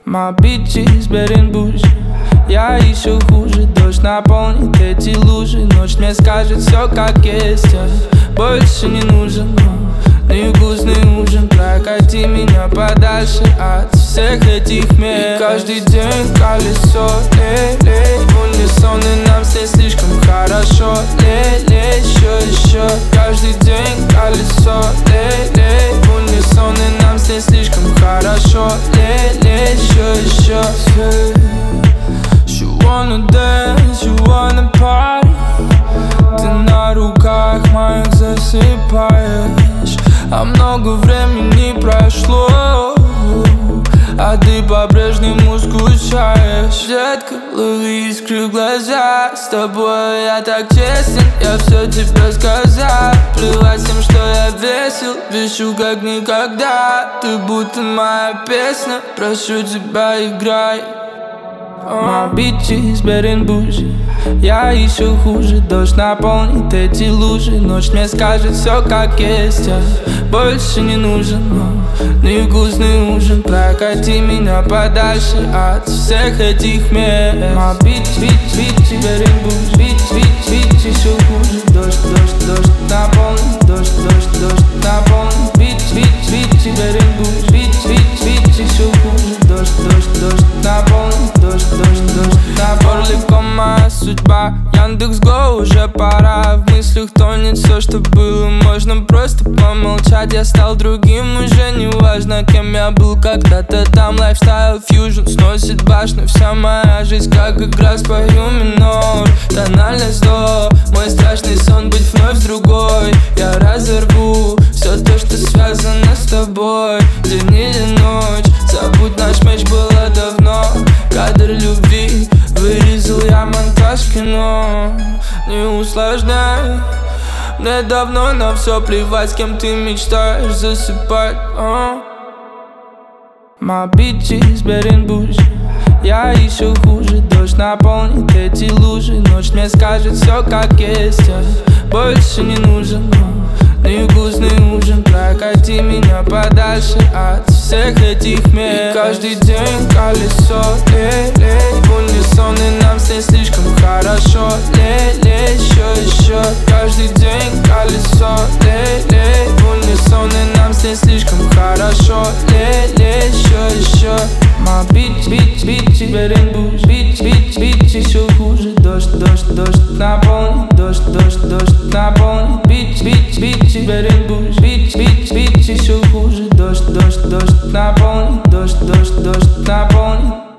My bitches bad and bougie. Я еще хуже, дождь наполнит эти лужи. Ночь мне скажет все как есть, я больше не нужен. Невкусный ужин, прокати меня подальше от всех этих мест. И каждый день колесо, лей-лей, в унисон, и нам с ней слишком хорошо. Лей-лей, еще. Каждый день колесо, лей-лей, в унисон, и нам с ней слишком хорошо. Лей-лей, еще. You wanna dance, you wanna party. Ты на руках моих засыпаешь, а много времени прошло, а ты по-прежнему скучаешь. Детка, лови искры в глаза. С тобой я так честен, я все тебе сказал. Плевать всем, что я весел, вешу как никогда. Ты будто моя песня, прошу тебя, играй. My bitches bad and bougie. Я еще хуже, дождь наполнит эти лужи. Ночь мне скажет все как есть, я больше не нужен. Невкусный ужин, прокати меня подальше от всех этих мест. My bitches bad and bougie. Bitch еще хуже, дождь наполнит, дождь наполнит. Bitch bad and bougie. Bitch еще хуже, дождь наполнит, дождь на горле моя судьба. Яндекс.Го, уже пора. В мыслях тонет все, что было. Можно просто помолчать. Я стал другим, уже не важно, кем я был когда-то там. Лайфстайл фьюжн сносит башню. Вся моя жизнь как игра, спою минор. Тональность до. Мой страшный сон быть вновь другой. Я разорву все то, что связано с тобой. День или ночь, забудь, наш матч было давно. Кадр любви, вырезал я монтаж кино. Не усложняй, мне давно на все плевать, с кем ты мечтаешь засыпать. My bitches bad and bougie. Я еще хуже, дождь наполнит эти лужи. Ночь мне скажет все как есть, я больше не нужен. Невкусный ужин, прокати меня подальше от всех этих мест. И каждый день колесо, лей-лей, в унисон, и нам с ней слишком хорошо. Лей-лей, еще. Каждый день колесо, лей-лей, в унисон, и нам с ней слишком хорошо. Лей-лей, еще. My bitch bad and bougie. Bitch еще хуже, дождь наполнит, дождь наполнит. Bitch bad and bougie. Bitch еще хуже, дождь наполнит, дождь наполнит.